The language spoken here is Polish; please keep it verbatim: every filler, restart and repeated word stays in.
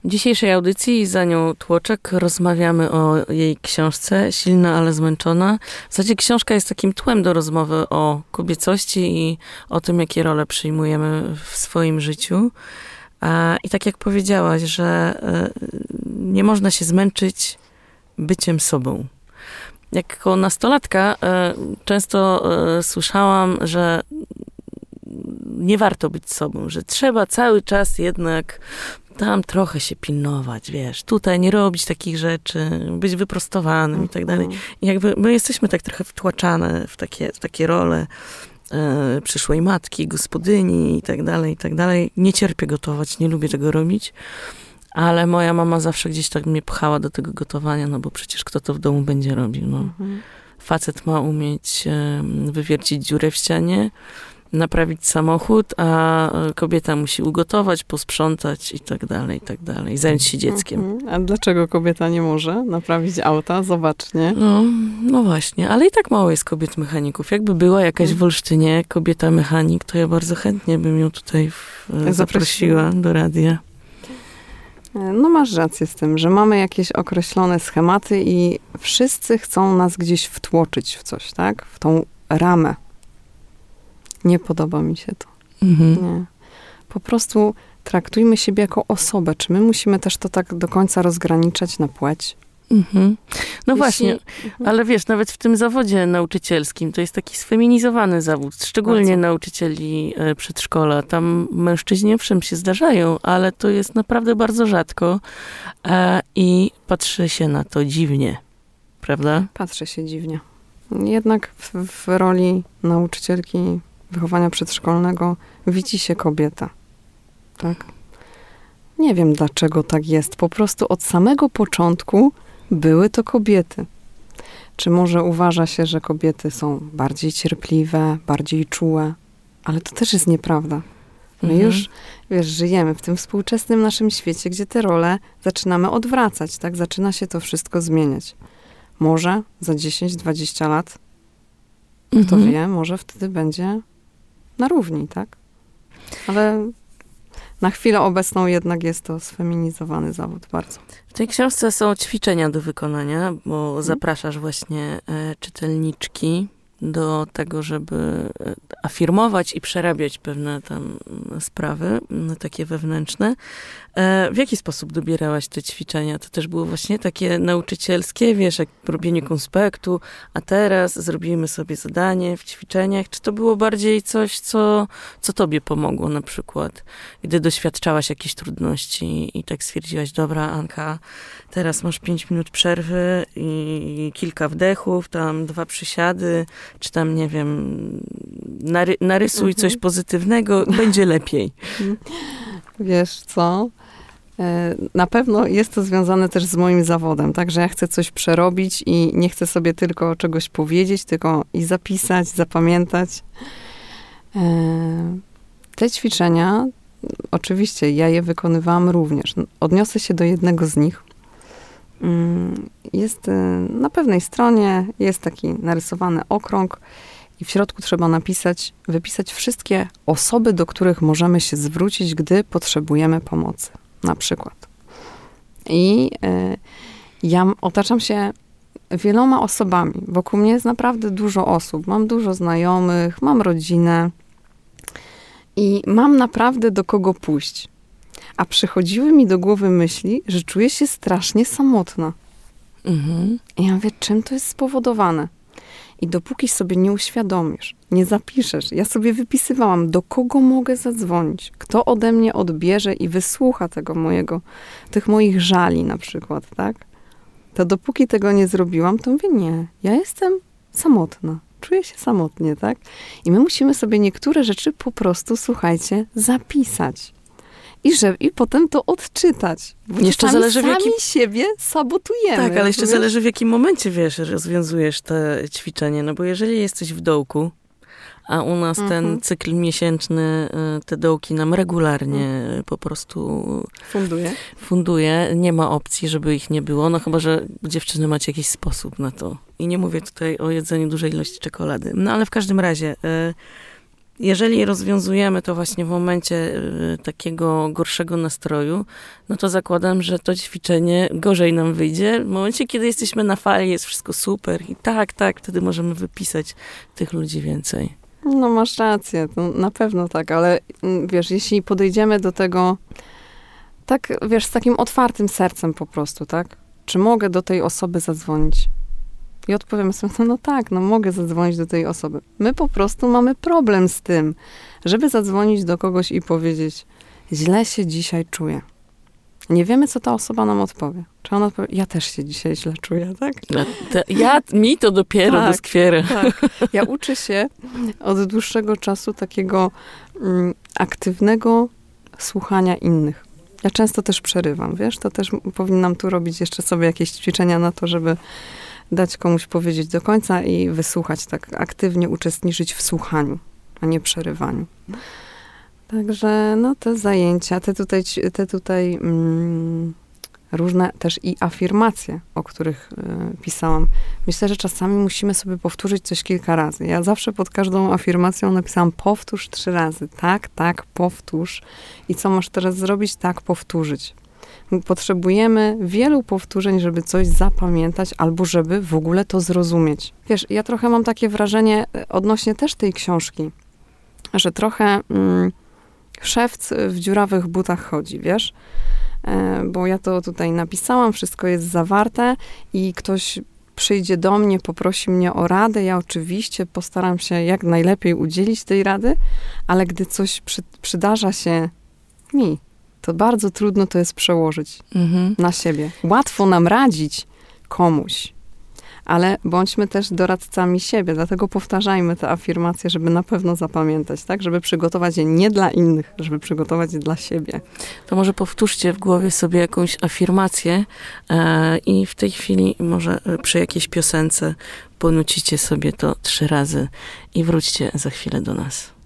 W dzisiejszej audycji za nią Tłoczek rozmawiamy o jej książce Silna, ale zmęczona. W zasadzie książka jest takim tłem do rozmowy o kobiecości i o tym, jakie role przyjmujemy w swoim życiu. I tak jak powiedziałaś, że nie można się zmęczyć byciem sobą. Jako nastolatka często słyszałam, że nie warto być sobą, że trzeba cały czas jednak tam trochę się pilnować, wiesz, tutaj nie robić takich rzeczy, być wyprostowanym i tak dalej. I jakby my jesteśmy tak trochę wtłaczane w takie, w takie role e, przyszłej matki, gospodyni i tak dalej, i tak dalej. Nie cierpię gotować, nie lubię tego robić, ale moja mama zawsze gdzieś tak mnie pchała do tego gotowania, no bo przecież kto to w domu będzie robił, no. Mhm. Facet ma umieć e, wywiercić dziurę w ścianie, naprawić samochód, a kobieta musi ugotować, posprzątać i tak dalej, i tak dalej. Zająć się dzieckiem. Mhm. A dlaczego kobieta nie może naprawić auta? Zobacz, nie? No, no właśnie, ale i tak mało jest kobiet mechaników. Jakby była jakaś w Olsztynie kobieta mechanik, to ja bardzo chętnie bym ją tutaj w, zaprosiła do radia. No masz rację z tym, że mamy jakieś określone schematy i wszyscy chcą nas gdzieś wtłoczyć w coś, tak? W tą ramę. Nie podoba mi się to. Mhm. Nie. Po prostu traktujmy siebie jako osobę. Czy my musimy też to tak do końca rozgraniczać na płeć? Mhm. No Jeśli... właśnie, mhm. ale wiesz, nawet w tym zawodzie nauczycielskim to jest taki sfeminizowany zawód, szczególnie Bardzo. nauczycieli przedszkola. Tam mężczyźni owszem się zdarzają, ale to jest naprawdę bardzo rzadko e, i patrzy się na to dziwnie, prawda? Patrzę się dziwnie. Jednak w, w roli nauczycielki wychowania przedszkolnego widzi się kobieta. Tak? Nie wiem, dlaczego tak jest. Po prostu od samego początku były to kobiety. Czy może uważa się, że kobiety są bardziej cierpliwe, bardziej czułe? Ale to też jest nieprawda. My mhm. już, wiesz, żyjemy w tym współczesnym naszym świecie, gdzie te role zaczynamy odwracać, tak? Zaczyna się to wszystko zmieniać. Może za dziesięć dwadzieścia lat, kto mhm. wie, może wtedy będzie na równi, tak? Ale na chwilę obecną jednak jest to sfeminizowany zawód bardzo. W tej książce są ćwiczenia do wykonania, bo hmm. zapraszasz właśnie e, czytelniczki do tego, żeby afirmować i przerabiać pewne tam sprawy, takie wewnętrzne. E, w jaki sposób dobierałaś te ćwiczenia? To też było właśnie takie nauczycielskie, wiesz, jak robienie konspektu, a teraz zrobimy sobie zadanie w ćwiczeniach. Czy to było bardziej coś, co, co tobie pomogło na przykład, gdy doświadczałaś jakichś trudności i tak stwierdziłaś, dobra Anka, teraz masz pięć minut przerwy i kilka wdechów, tam dwa przysiady, czy tam, nie wiem, nary- narysuj mhm. coś pozytywnego, będzie lepiej. Wiesz co? Na pewno jest to związane też z moim zawodem, tak, że ja chcę coś przerobić i nie chcę sobie tylko czegoś powiedzieć, tylko i zapisać, zapamiętać. Te ćwiczenia, oczywiście ja je wykonywałam również. Odniosę się do jednego z nich. Jest na pewnej stronie, jest taki narysowany okrąg i w środku trzeba napisać, wypisać wszystkie osoby, do których możemy się zwrócić, gdy potrzebujemy pomocy, na przykład. I y, ja otaczam się wieloma osobami. Wokół mnie jest naprawdę dużo osób. Mam dużo znajomych, mam rodzinę i mam naprawdę do kogo pójść. A przychodziły mi do głowy myśli, że czuję się strasznie samotna. Mhm. I ja mówię, czym to jest spowodowane? I dopóki sobie nie uświadomisz, nie zapiszesz, ja sobie wypisywałam, do kogo mogę zadzwonić, kto ode mnie odbierze i wysłucha tego mojego, tych moich żali na przykład, tak? To dopóki tego nie zrobiłam, to mówię, nie, ja jestem samotna, czuję się samotnie, tak? I my musimy sobie niektóre rzeczy po prostu, słuchajcie, zapisać. I, że, I potem to odczytać. Bo jeszcze zależy sami w jakim... siebie sabotujemy. Tak, ale jeszcze wiesz? zależy w jakim momencie, wiesz, rozwiązujesz te ćwiczenie. No bo jeżeli jesteś w dołku, a u nas mhm. ten cykl miesięczny, te dołki nam regularnie mhm. po prostu funduje. funduje. Nie ma opcji, żeby ich nie było. No chyba, że dziewczyny macie jakiś sposób na to. I nie mówię tutaj o jedzeniu dużej ilości czekolady. No ale w każdym razie... jeżeli rozwiązujemy to właśnie w momencie y, takiego gorszego nastroju, no to zakładam, że to ćwiczenie gorzej nam wyjdzie. W momencie, kiedy jesteśmy na fali, jest wszystko super i tak, tak, wtedy możemy wypisać tych ludzi więcej. No masz rację, to na pewno tak, ale mm, wiesz, jeśli podejdziemy do tego tak, wiesz, z takim otwartym sercem po prostu, tak? Czy mogę do tej osoby zadzwonić? I odpowiemy sobie, no, no tak, no mogę zadzwonić do tej osoby. My po prostu mamy problem z tym, żeby zadzwonić do kogoś i powiedzieć, źle się dzisiaj czuję. Nie wiemy, co ta osoba nam odpowie. Czy ona odpowie, ja też się dzisiaj źle czuję, tak? Ja, te, ja mi to dopiero Tak, doskwiera. Tak. Ja uczę się od dłuższego czasu takiego mm, aktywnego słuchania innych. Ja często też przerywam, wiesz? To też powinnam tu robić jeszcze sobie jakieś ćwiczenia na to, żeby dać komuś powiedzieć do końca i wysłuchać, tak aktywnie uczestniczyć w słuchaniu, a nie przerywaniu. Także no te zajęcia, te tutaj, te tutaj mm, różne też i afirmacje, o których y, pisałam. Myślę, że czasami musimy sobie powtórzyć coś kilka razy. Ja zawsze pod każdą afirmacją napisałam powtórz trzy razy. Tak, tak, powtórz. I co masz teraz zrobić? Tak, powtórzyć. Potrzebujemy wielu powtórzeń, żeby coś zapamiętać, albo żeby w ogóle to zrozumieć. Wiesz, ja trochę mam takie wrażenie odnośnie też tej książki, że trochę mm, szewc w dziurawych butach chodzi, wiesz? E, bo ja to tutaj napisałam, wszystko jest zawarte i ktoś przyjdzie do mnie, poprosi mnie o radę, ja oczywiście postaram się jak najlepiej udzielić tej rady, ale gdy coś przy, przydarza się mi, to bardzo trudno to jest przełożyć Mhm. na siebie. Łatwo nam radzić komuś, ale bądźmy też doradcami siebie, dlatego powtarzajmy te afirmacje, żeby na pewno zapamiętać, tak? Żeby przygotować je nie dla innych, żeby przygotować je dla siebie. To może powtórzcie w głowie sobie jakąś afirmację e, i w tej chwili może przy jakiejś piosence ponucicie sobie to trzy razy i wróćcie za chwilę do nas.